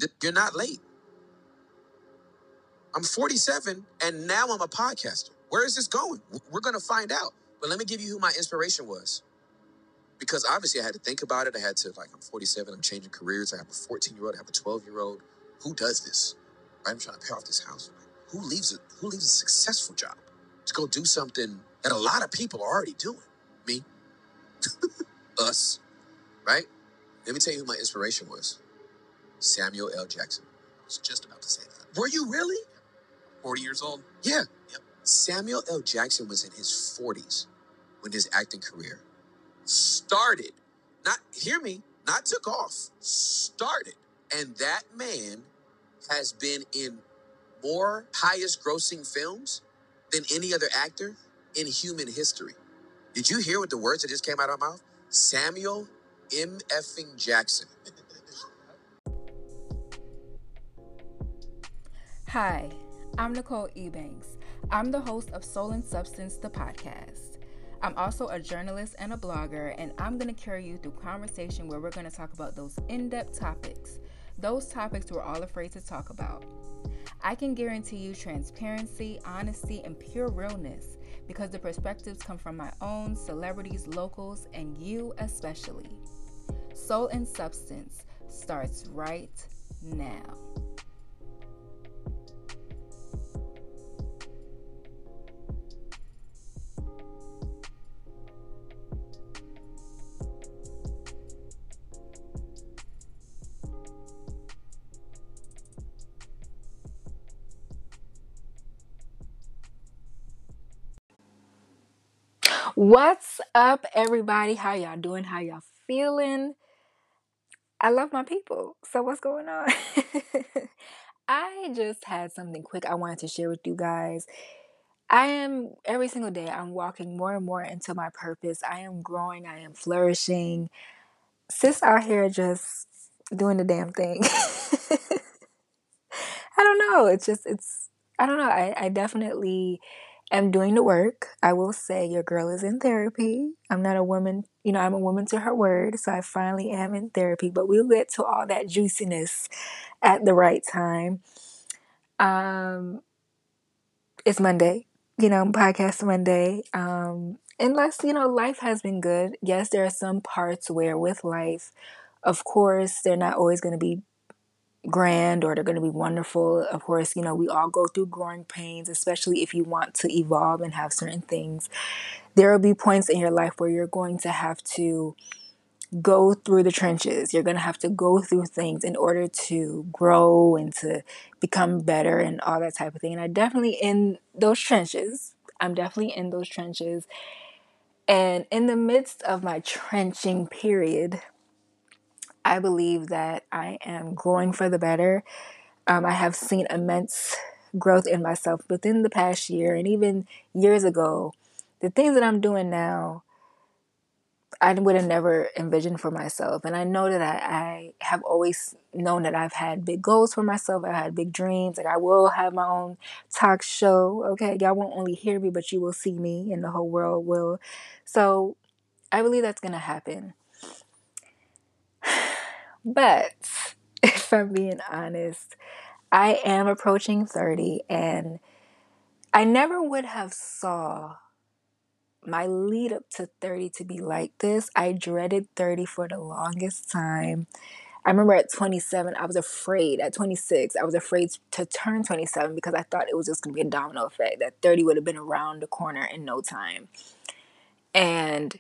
You're not late. I'm 47 and now I'm a podcaster. Where is this going? We're going to find out. But let me give you who my inspiration was. Because obviously I had to think about it. I had to, I'm 47, I'm changing careers. I have a 14-year-old, I have a 12-year-old. Who does this? Right? I'm trying to pay off this house. Who leaves a successful job to go do something that a lot of people are already doing? Me, us, right? Let me tell you who my inspiration was. Samuel L. Jackson. I was just about to say that. Were you really? 40 years old? Yeah. Yep. Samuel L. Jackson was in his 40s when his acting career started. Not took off. Started. And that man has been in more highest grossing films than any other actor in human history. Did you hear what the words that just came out of my mouth? Samuel M. effing Jackson. Hi, I'm Nicole Ebanks. I'm the host of Soul and Substance, the podcast. I'm also a journalist and a blogger, and I'm going to carry you through conversation where we're going to talk about those in-depth topics, those topics we're all afraid to talk about. I can guarantee you transparency, honesty, and pure realness because the perspectives come from my own, celebrities, locals, and you especially. Soul and Substance starts right now. What's up, everybody? How y'all doing? How y'all feeling? I love my people. So what's going on? I just had something quick I wanted to share with you guys. Every single day, I'm walking more and more into my purpose. I am growing. I am flourishing. Sis out here just doing the damn thing. I don't know. I don't know. I definitely am doing the work. I will say your girl is in therapy. I'm not a woman, I'm a woman to her word. So I finally am in therapy, but we'll get to all that juiciness at the right time. It's Monday, podcast Monday. Unless, life has been good. Yes, there are some parts where with life, of course, they're not always going to be grand or they're going to be wonderful. Of course, we all go through growing pains, especially if you want to evolve and have certain things. There will be points in your life where you're going to have to go through the trenches. You're going to have to go through things in order to grow and to become better and all that type of thing. And I'm definitely in those trenches. And in the midst of my trenching period, I believe that I am growing for the better. I have seen immense growth in myself within the past year and even years ago. The things that I'm doing now, I would have never envisioned for myself. And I know that I have always known that I've had big goals for myself. I've had big dreams. Like I will have my own talk show. Okay, y'all won't only hear me, but you will see me and the whole world will. So I believe that's going to happen. But if I'm being honest, I am approaching 30 and I never would have saw my lead up to 30 to be like this. I dreaded 30 for the longest time. I remember at 27, I was afraid. At 26, I was afraid to turn 27 because I thought it was just going to be a domino effect, that 30 would have been around the corner in no time. And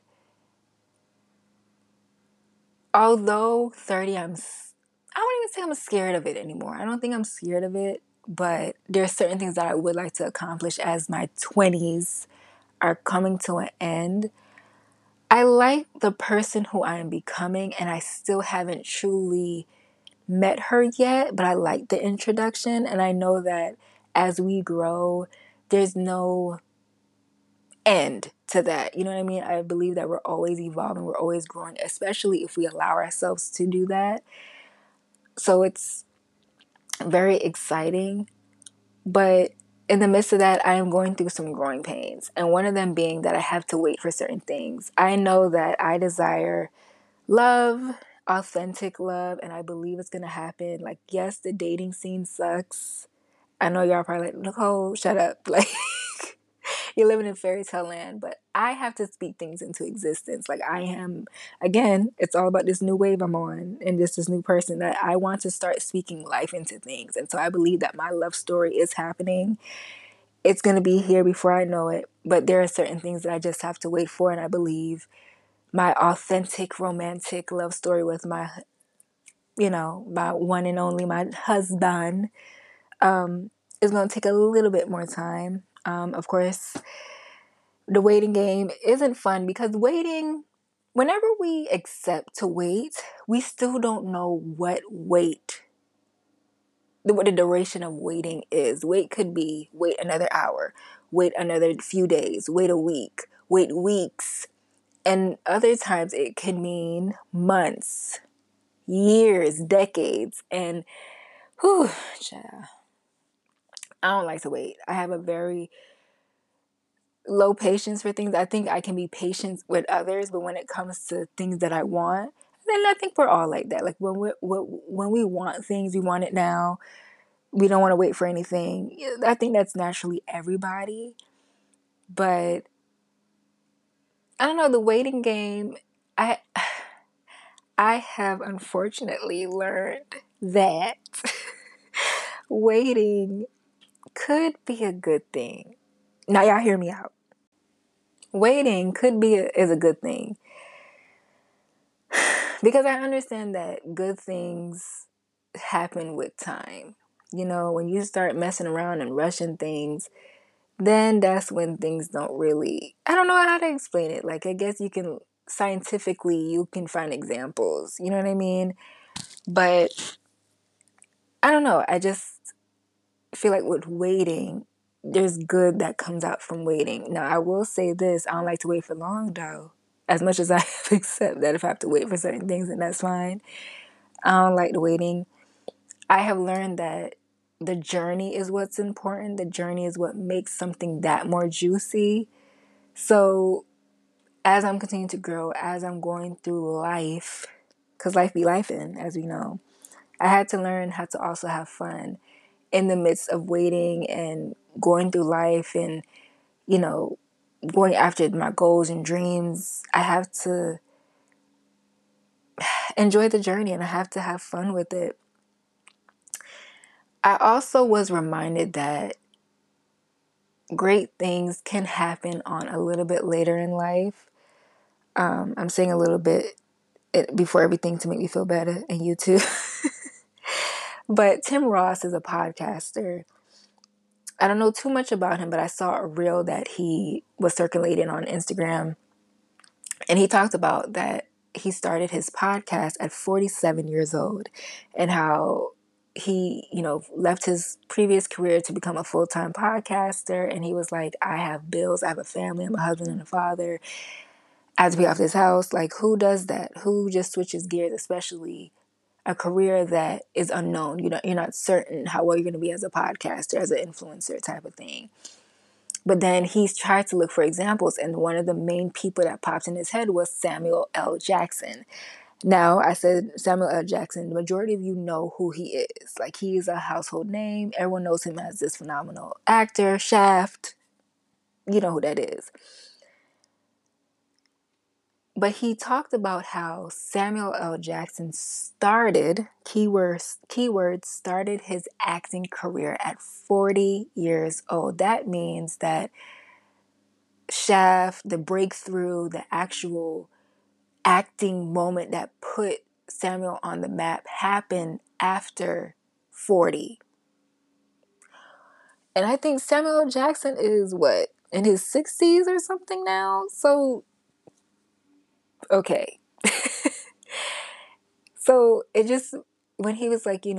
although 30, I wouldn't even say I'm scared of it anymore. I don't think I'm scared of it, but there are certain things that I would like to accomplish as my 20s are coming to an end. I like the person who I am becoming, and I still haven't truly met her yet, but I like the introduction, and I know that as we grow, there's no end to that. You know what I mean? I believe that we're always evolving, we're always growing, especially if we allow ourselves to do that. So it's very exciting, but in the midst of that, I am going through some growing pains. And one of them being that I have to wait for certain things. I know that I desire love. authentic love, and I believe it's gonna happen. Like, yes, the dating scene sucks. I know y'all probably like, Nicole, shut up. Like, you're living in fairy tale land, but I have to speak things into existence. Like, I am, again, it's all about this new wave I'm on and just this new person that I want to start speaking life into things. And so I believe that my love story is happening. It's going to be here before I know it, but there are certain things that I just have to wait for. And I believe my authentic romantic love story with my, my one and only, my husband, is going to take a little bit more time. Of course, the waiting game isn't fun because whenever we accept to wait, we still don't know what the duration of waiting is. Wait could be wait another hour, wait another few days, wait a week, wait weeks. And other times it could mean months, years, decades. And whew, child, I don't like to wait. I have a very low patience for things. I think I can be patient with others, but when it comes to things that I want, then I think we're all like that. Like when we want things, we want it now. We don't want to wait for anything. I think that's naturally everybody. But I don't know, the waiting game, I I have unfortunately learned that waiting could be a good thing. Now y'all hear me out. Waiting is a good thing. Because I understand that good things happen with time. When you start messing around and rushing things, then that's when things don't really, I don't know how to explain it. Like, I guess scientifically, you can find examples. You know what I mean? But I don't know. I just feel like with waiting, there's good that comes out from waiting. Now, I will say this. I don't like to wait for long, though. As much as I accept that if I have to wait for certain things, then that's fine. I don't like the waiting. I have learned that the journey is what's important. The journey is what makes something that more juicy. So as I'm continuing to grow, as I'm going through life, because life be lifing, as we know, I had to learn how to also have fun in the midst of waiting and going through life and, going after my goals and dreams. I have to enjoy the journey and I have to have fun with it. I also was reminded that great things can happen on a little bit later in life. I'm saying a little bit before everything to make me feel better, and you too. But Tim Ross is a podcaster. I don't know too much about him, but I saw a reel that he was circulating on Instagram. And he talked about that he started his podcast at 47 years old and how he, left his previous career to become a full-time podcaster. And he was like, I have bills, I have a family, I'm a husband and a father. I have to pay off this house. Like, who does that? Who just switches gears, especially a career that is unknown? You're not certain how well you're going to be as a podcaster, as an influencer type of thing. But then he's tried to look for examples, and one of the main people that popped in his head was Samuel L. Jackson. Now, I said Samuel L. Jackson, the majority of you know who he is. Like, he is a household name. Everyone knows him as this phenomenal actor, Shaft. You know who that is. But he talked about how Samuel L. Jackson started, keywords, started his acting career at 40 years old. That means that Shaft, the breakthrough, the actual acting moment that put Samuel on the map happened after 40. And I think Samuel L. Jackson is what, in his 60s or something now? So, okay. So it just, when he was like,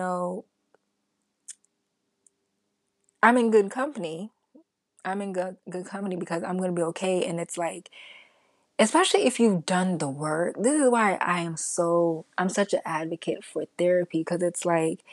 I'm in good company. I'm in good company because I'm going to be okay. And it's like, especially if you've done the work. This is why I'm such an advocate for therapy, because it's like,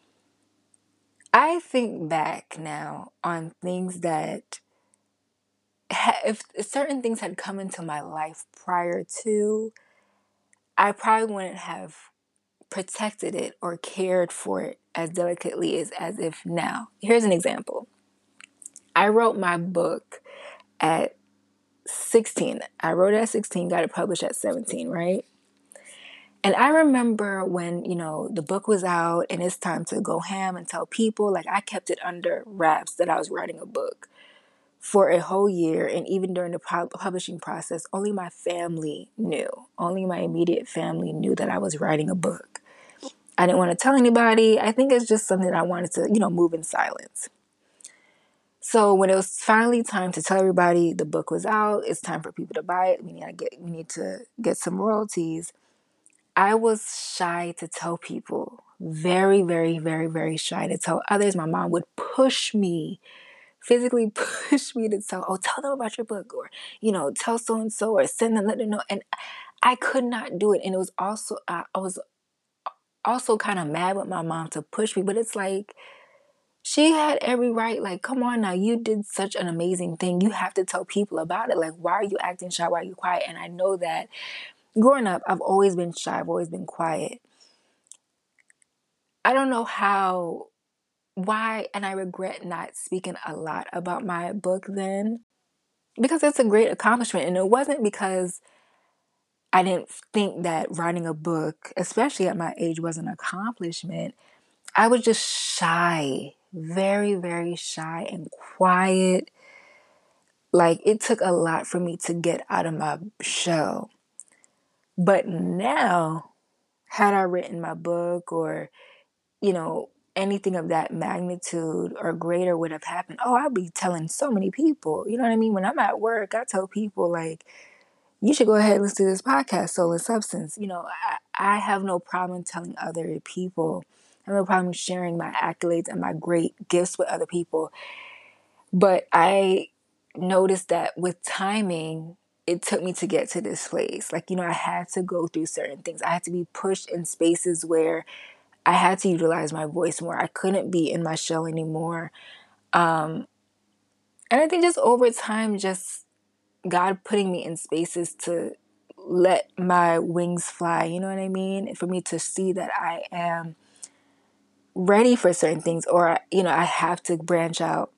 I think back now on things that, if certain things had come into my life prior to, I probably wouldn't have protected it or cared for it as delicately as if now. Here's an example. I wrote my book at 16. I wrote it at 16, got it published at 17, right? And I remember when, the book was out and it's time to go ham and tell people, like I kept it under wraps that I was writing a book for a whole year. And even during the publishing process, only my family knew. Only my immediate family knew that I was writing a book. I didn't want to tell anybody. I think it's just something that I wanted to, move in silence. So when it was finally time to tell everybody the book was out, it's time for people to buy it. We need to get some royalties. I was shy to tell people. Very, very, very, very shy to tell others. My mom would push me, physically push me to tell them about your book, or, tell so and so, or send them, let them know. And I could not do it. And it was also, I was also kind of mad with my mom to push me, but it's like, she had every right. Like, come on now, you did such an amazing thing. You have to tell people about it. Like, why are you acting shy? Why are you quiet? And I know that growing up, I've always been shy. I've always been quiet. I don't know why, and I regret not speaking a lot about my book then, because it's a great accomplishment. And it wasn't because I didn't think that writing a book, especially at my age, was an accomplishment. I was just shy, very, very shy and quiet. Like, it took a lot for me to get out of my shell. But now, had I written my book, or, anything of that magnitude or greater would have happened, I'd be telling so many people. You know what I mean? When I'm at work, I tell people, like, you should go ahead and listen to this podcast, Soul and Substance. I have no problem telling other people. I have no problem sharing my accolades and my great gifts with other people. But I noticed that with timing, it took me to get to this place. Like, I had to go through certain things. I had to be pushed in spaces where I had to utilize my voice more. I couldn't be in my shell anymore. And I think just over time, just God putting me in spaces to let my wings fly, you know what I mean? For me to see that I am ready for certain things, or, I have to branch out.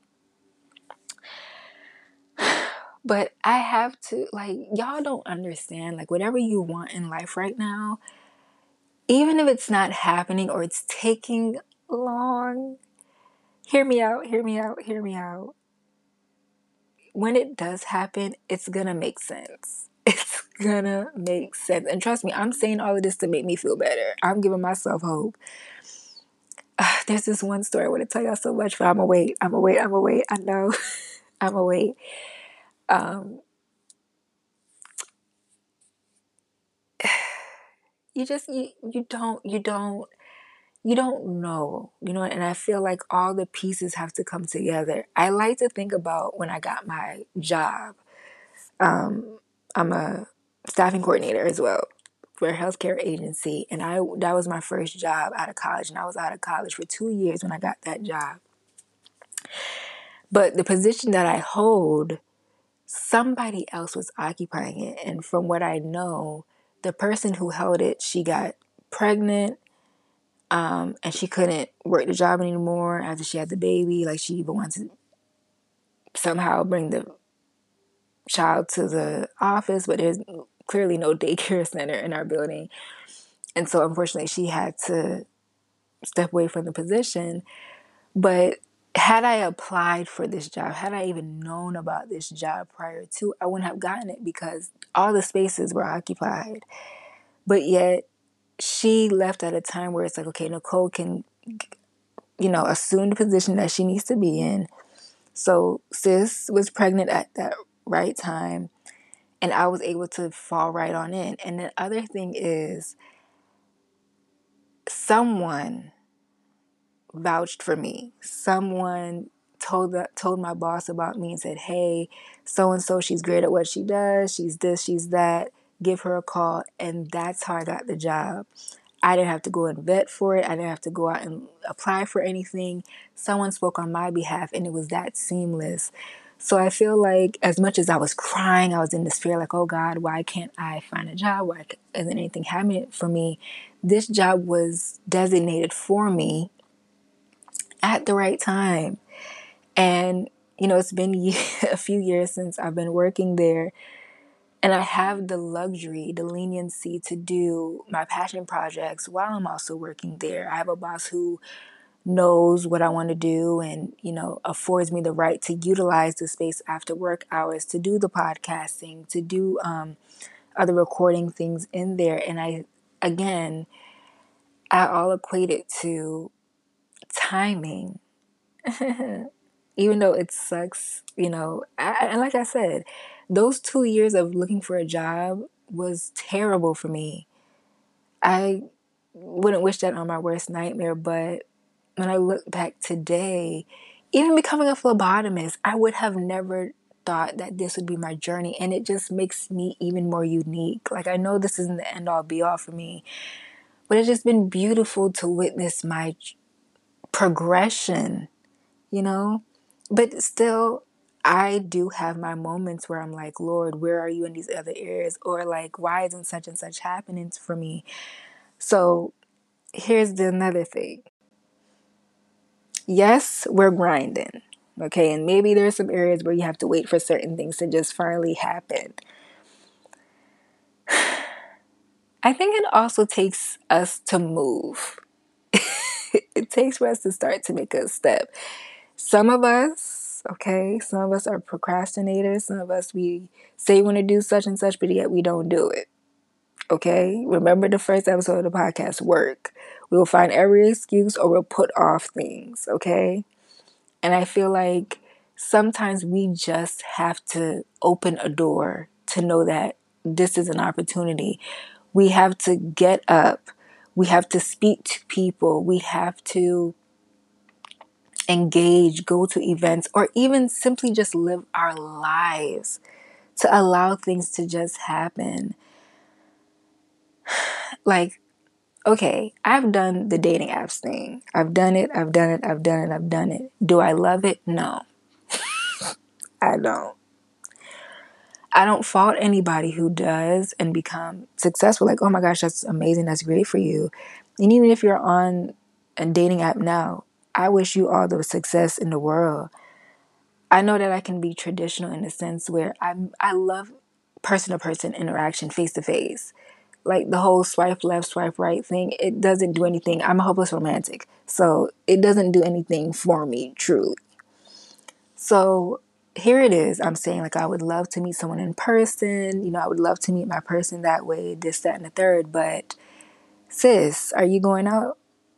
But I have to, like, y'all don't understand, like, whatever you want in life right now, even if it's not happening or it's taking long, hear me out, hear me out, hear me out. When it does happen, it's gonna make sense. It's gonna make sense. And trust me, I'm saying all of this to make me feel better. I'm giving myself hope. There's this one story I want to tell y'all so much, but I'm gonna wait. I know. I'm gonna wait. You don't know, and I feel like all the pieces have to come together. I like to think about when I got my job. I'm a staffing coordinator as well for a healthcare agency, and that was my first job out of college, and I was out of college for 2 years when I got that job. But the position that I hold, somebody else was occupying it, and from what I know, the person who held it, she got pregnant, and she couldn't work the job anymore after she had the baby. Like, she even wanted to somehow bring the child to the office, but there's clearly no daycare center in our building. And so unfortunately she had to step away from the position. But had I applied for this job, had I even known about this job prior to, I wouldn't have gotten it because all the spaces were occupied. But yet she left at a time where it's like, okay, Nicole can, assume the position that she needs to be in. So sis was pregnant at that right time, and I was able to fall right on in. And the other thing is, someone vouched for me. Someone told my boss about me and said, "Hey, so and so, she's great at what she does. She's this, she's that. Give her a call." And that's how I got the job. I didn't have to go and vet for it. I didn't have to go out and apply for anything. Someone spoke on my behalf, and it was that seamless. So I feel like as much as I was crying, I was in despair, like, oh God, why can't I find a job? Why isn't anything happening for me? This job was designated for me at the right time. And, it's been a few years since I've been working there. And I have the luxury, the leniency to do my passion projects while I'm also working there. I have a boss who knows what I want to do and, affords me the right to utilize the space after work hours to do the podcasting, to do other recording things in there. And again, I all equate it to timing. Even though it sucks, and like I said, those 2 years of looking for a job was terrible for me. I wouldn't wish that on my worst nightmare, but when I look back today, even becoming a phlebotomist, I would have never thought that this would be my journey. And it just makes me even more unique. Like, I know this isn't the end all be all for me, but it's just been beautiful to witness my progression, you know? But still, I do have my moments where I'm like, Lord, where are you in these other areas? Or like, why isn't such and such happening for me? So here's another thing. Yes, we're grinding. Okay, and maybe there's some areas where you have to wait for certain things to just finally happen. I think it also takes us to move. It takes for us to start to make a step. Some of us, some of us are procrastinators. Some of us, we say we want to do such and such, but yet we don't do it. Okay? Remember the first episode of the podcast, work. We will find every excuse or we'll put off things. Okay? And I feel like sometimes we just have to open a door to know that this is an opportunity. We have to get up. We have to speak to people. We have to engage, go to events, or even simply just live our lives to allow things to just happen. Like, okay, I've done the dating apps thing. I've done it. Do I love it? No, I don't. I don't fault anybody who does and become successful. Like, oh my gosh, that's amazing. That's great for you. And even if you're on a dating app now, I wish you all the success in the world. I know that I can be traditional in the sense where I love person to person interaction, face to face. Like the whole swipe left, swipe right thing, it doesn't do anything. I'm a hopeless romantic. So it doesn't do anything for me, truly. So here it is. I'm saying, like, I would love to meet someone in person. I would love to meet my person that way, this, that, and the third. But sis, are you going out?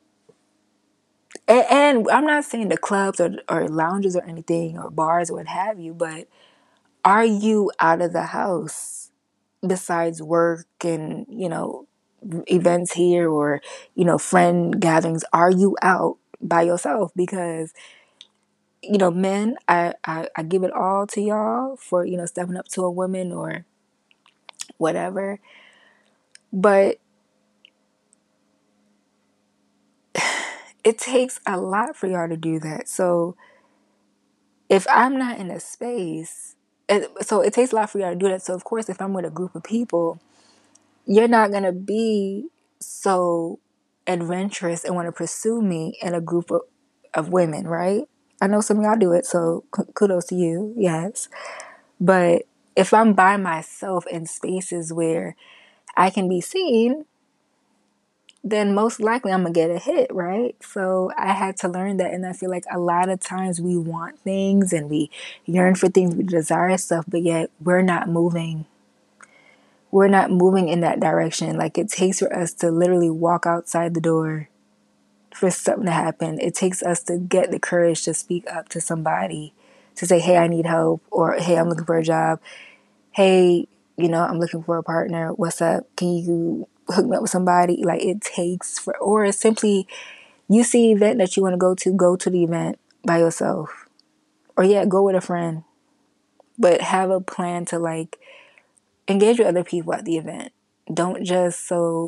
And I'm not saying the clubs or lounges or anything or bars or what have you, but are you out of the house besides work and, events here or, friend gatherings? Are you out by yourself? Because men, I give it all to y'all for, stepping up to a woman or whatever. But it takes a lot for y'all to do that. So if I'm not in a space, so it takes a lot for y'all to do that. So of course, if I'm with a group of people, you're not going to be so adventurous and want to pursue me in a group of women, right? I know some of y'all do it, so kudos to you, yes. But if I'm by myself in spaces where I can be seen, then most likely I'm going to get a hit, right? So I had to learn that. And I feel like a lot of times we want things and we yearn for things, we desire stuff, but yet we're not moving. We're not moving in that direction. Like, it takes for us to literally walk outside the door for something to happen. It takes us to get the courage to speak up to somebody, to say, hey, I need help, or hey, I'm looking for a job. Hey, I'm looking for a partner. What's up? Can you hook me up with somebody? Like, it takes for, or simply you see an event that you want to go to the event by yourself. Or yeah, go with a friend. But have a plan to like engage with other people at the event. Don't just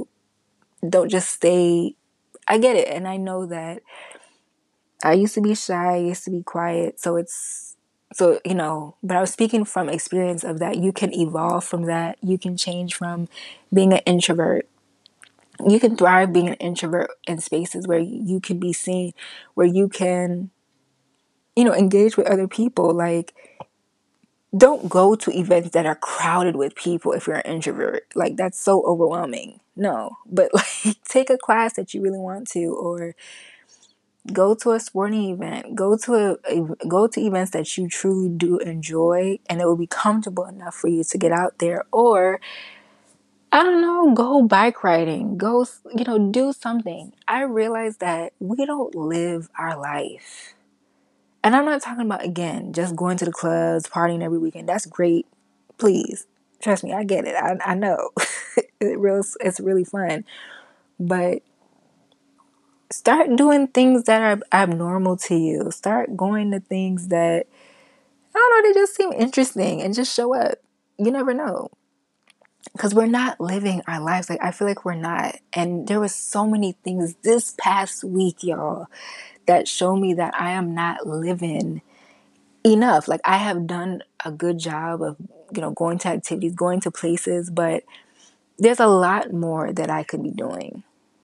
stay. I get it. And I know that I used to be shy, I used to be quiet. So it's So, but I was speaking from experience of that. You can evolve from that. You can change from being an introvert. You can thrive being an introvert in spaces where you can be seen, where you can, engage with other people. Like, don't go to events that are crowded with people if you're an introvert. Like, that's so overwhelming. No, but like, take a class that you really want to, or go to a sporting event. Go to events that you truly do enjoy, and it will be comfortable enough for you to get out there. Or I don't know, go bike riding. Go, do something. I realize that we don't live our life. And I'm not talking about, again, just going to the clubs, partying every weekend. That's great. Please. Trust me, I get it. I know. It's really fun. But start doing things that are abnormal to you. Start going to things that, I don't know, they just seem interesting, and just show up. You never know. Because we're not living our lives. Like, I feel like we're not. And there was so many things this past week, y'all, that show me that I am not living enough. Like, I have done a good job of, going to activities, going to places, but there's a lot more that I could be doing.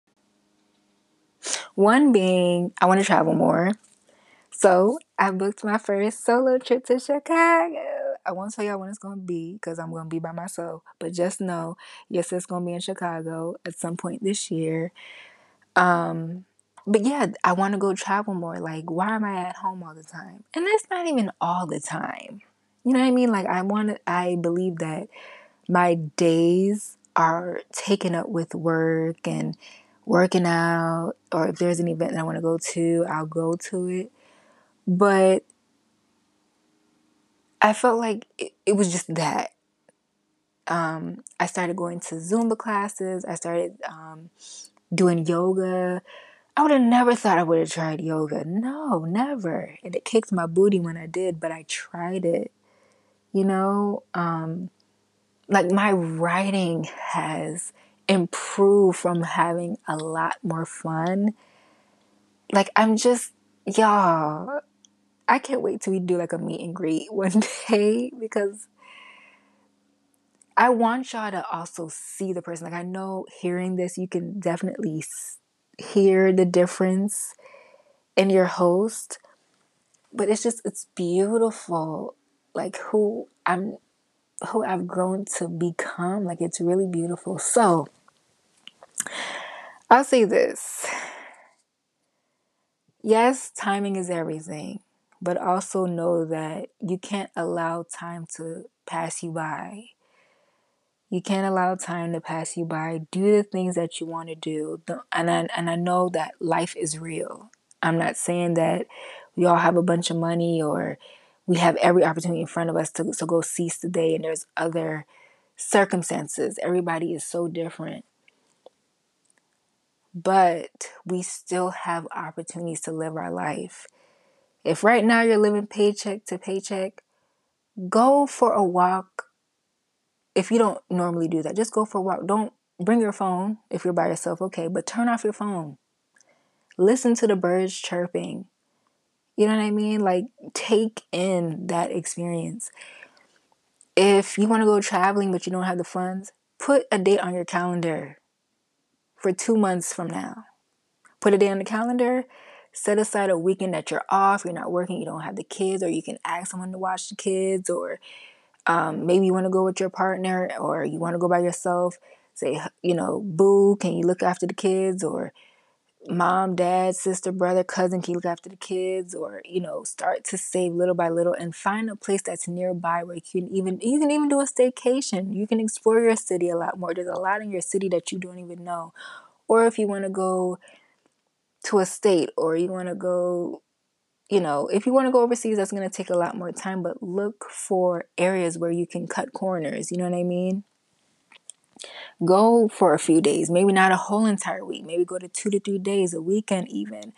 One being, I want to travel more. So I booked my first solo trip to Chicago. I won't tell y'all when it's going to be because I'm going to be by myself. But just know, yes, it's going to be in Chicago at some point this year. But yeah, I want to go travel more. Like, why am I at home all the time? And it's not even all the time. You know what I mean? Like, I believe that my days are taken up with work and working out, or if there's an event that I want to go to, I'll go to it. But I felt like it was just that. I started going to Zumba classes. I started doing yoga. I would have never thought I would have tried yoga. No, never. And it kicked my booty when I did, but I tried it. You know, like, my writing has improved from having a lot more fun. Like, I'm just, y'all, I can't wait till we do like a meet and greet one day, because I want y'all to also see the person. Like, I know hearing this, you can definitely hear the difference in your host, but it's beautiful. Like, who I've grown to become. Like, it's really beautiful. So I'll say this. Yes, timing is everything, but also know that you can't allow time to pass you by. You can't allow time to pass you by. Do the things that you want to do. And I know that life is real. I'm not saying that we all have a bunch of money, or we have every opportunity in front of us to go seize the day, and there's other circumstances. Everybody is so different. But we still have opportunities to live our life. If right now you're living paycheck to paycheck, go for a walk. If you don't normally do that, just go for a walk. Don't bring your phone if you're by yourself, okay, but turn off your phone. Listen to the birds chirping. You know what I mean? Like, take in that experience. If you want to go traveling but you don't have the funds, put a date on your calendar for 2 months from now. Put a day on the calendar. Set aside a weekend that you're off, you're not working, you don't have the kids, or you can ask someone to watch the kids, or maybe you want to go with your partner, or you want to go by yourself. Say, boo, can you look after the kids? Or mom, dad, sister, brother, cousin, can you look after the kids? Or, start to save little by little and find a place that's nearby where you can even do a staycation. You can explore your city a lot more. There's a lot in your city that you don't even know. Or if you want to go to a state, or you want to go, if you want to go overseas, that's going to take a lot more time, but look for areas where you can cut corners. You know what I mean? Go for a few days, maybe not a whole entire week, maybe go to 2 to 3 days, a weekend even.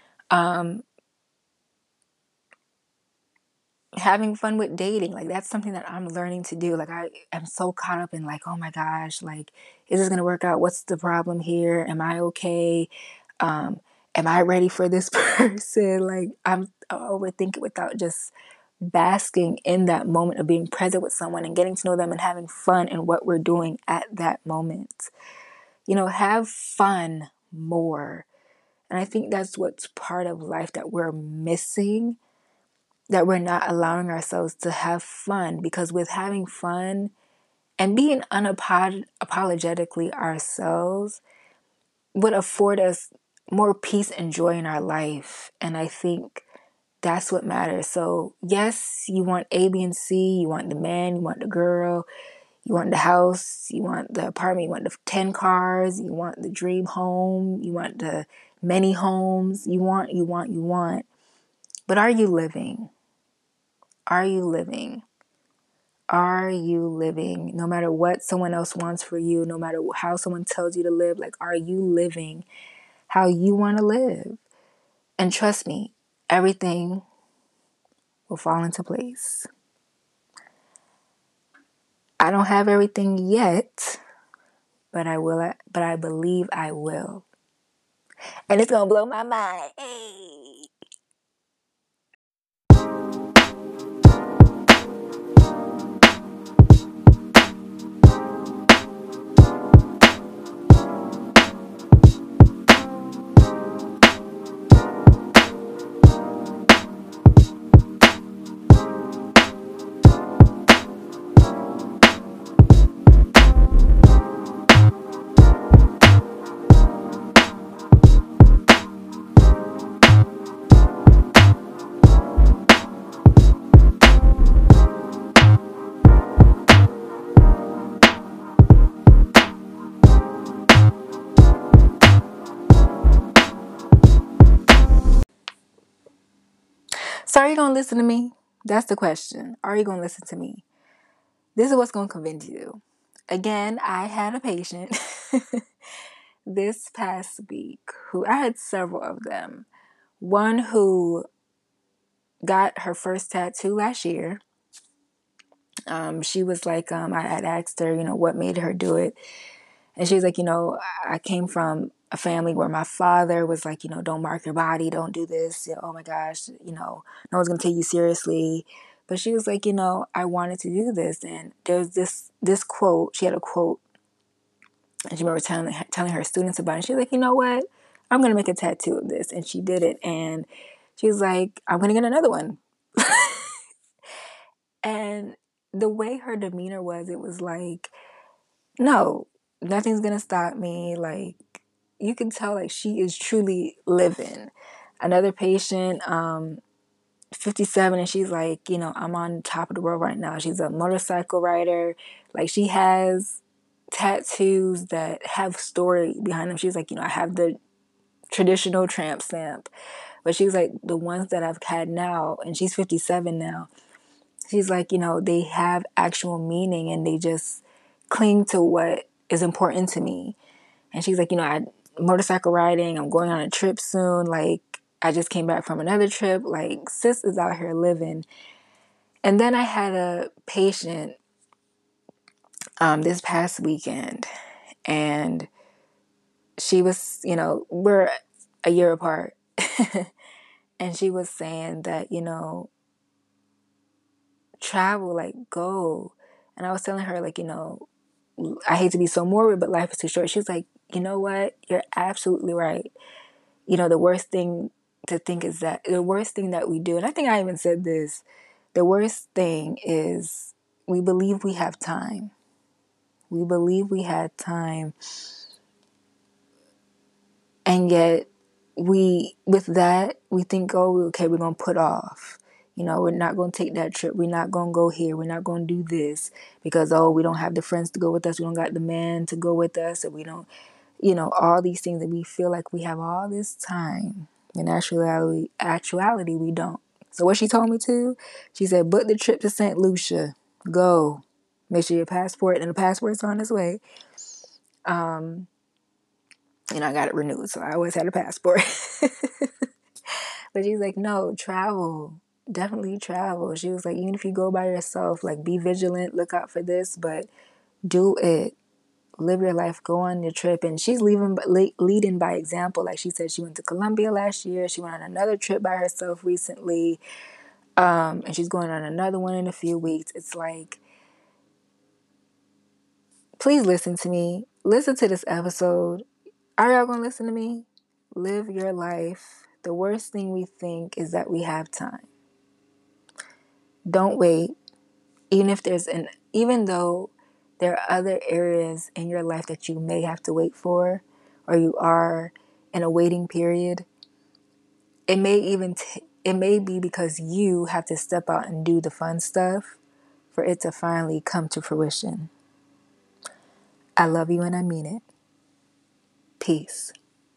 Having fun with dating, like, that's something that I'm learning to do. Like, I am so caught up in, like, oh my gosh, like, is this going to work out? What's the problem here? Am I okay? Am I ready for this person? Like, I overthink it without just basking in that moment of being present with someone and getting to know them and having fun in what we're doing at that moment. Have fun more. And I think that's what's part of life that we're missing, that we're not allowing ourselves to have fun. Because with having fun and being unapologetically ourselves would afford us more peace and joy in our life. And I think that's what matters. So, yes, you want A, B, and C. You want the man, you want the girl, you want the house, you want the apartment, you want the 10 cars, you want the dream home, you want the many homes. You want. But are you living? Are you living? Are you living? No matter what someone else wants for you, no matter how someone tells you to live, like, are you living how you want to live? And trust me, everything will fall into place. I don't have everything yet, but I will. But I believe I will, and it's gonna blow my mind. Hey. So are you gonna listen to me? That's the question. Are you gonna listen to me? This is what's gonna convince you. Again, I had a patient this past week who I had several of them. One who got her first tattoo last year. She was like, I had asked her, what made her do it. And she was like, I came from a family where my father was like, don't mark your body, don't do this. Oh my gosh, no one's going to take you seriously. But she was like, I wanted to do this. And there's this quote, she had a quote, and she remember telling her students about it. She was like, you know what? I'm going to make a tattoo of this. And she did it. And she was like, I'm going to get another one. And the way her demeanor was, it was like, no, nothing's gonna stop me. Like, you can tell, like, she is truly living. Another patient, 57, and she's like, I'm on top of the world right now. She's a motorcycle rider. Like, she has tattoos that have story behind them. She's like, I have the traditional tramp stamp, but she's like, the ones that I've had now, and she's 57 now, she's like, they have actual meaning, and they just cling to what is important to me. And she's like, I motorcycle riding, I'm going on a trip soon. Like, I just came back from another trip. Like, sis is out here living. And then I had a patient this past weekend, and she was, we're a year apart. And she was saying that, travel, like, go. And I was telling her, like, I hate to be so morbid, but life is too short. She was like, you know what? You're absolutely right. The worst thing to think is that the worst thing that we do, and I think I even said this, the worst thing is we believe we have time. We believe we had time. And yet with that, we think, oh, okay, we're going to put off. We're not going to take that trip. We're not going to go here. We're not going to do this because, oh, we don't have the friends to go with us. We don't got the man to go with us. And we don't, all these things that we feel like we have all this time. In actuality, we don't. So what she told me to, she said, book the trip to St. Lucia. Go. Make sure your passport, and the passport's on its way. I got it renewed, so I always had a passport. But she's like, no, travel. Definitely travel. She was like, even if you go by yourself, like, be vigilant, look out for this, but do it. Live your life, go on your trip. And she's leading by example. Like she said, she went to Colombia last year. She went on another trip by herself recently. And she's going on another one in a few weeks. It's like, please listen to me. Listen to this episode. Are y'all gonna listen to me? Live your life. The worst thing we think is that we have time. Don't wait. Even though there are other areas in your life that you may have to wait for, or you are in a waiting period, it may be because you have to step out and do the fun stuff for it to finally come to fruition. I love you and I mean it. Peace.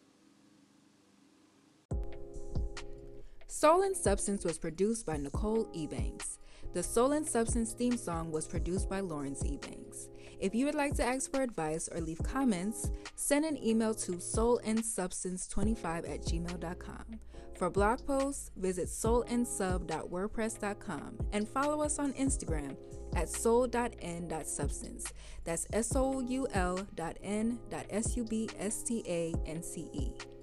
Soul and Substance was produced by Nicole Ebanks. The Soul and Substance theme song was produced by Lawrence Ebanks. If you would like to ask for advice or leave comments, send an email to soulandsubstance25@gmail.com. For blog posts, visit soulandsub.wordpress.com and follow us on Instagram at soul.n.substance. That's soul.n.substance.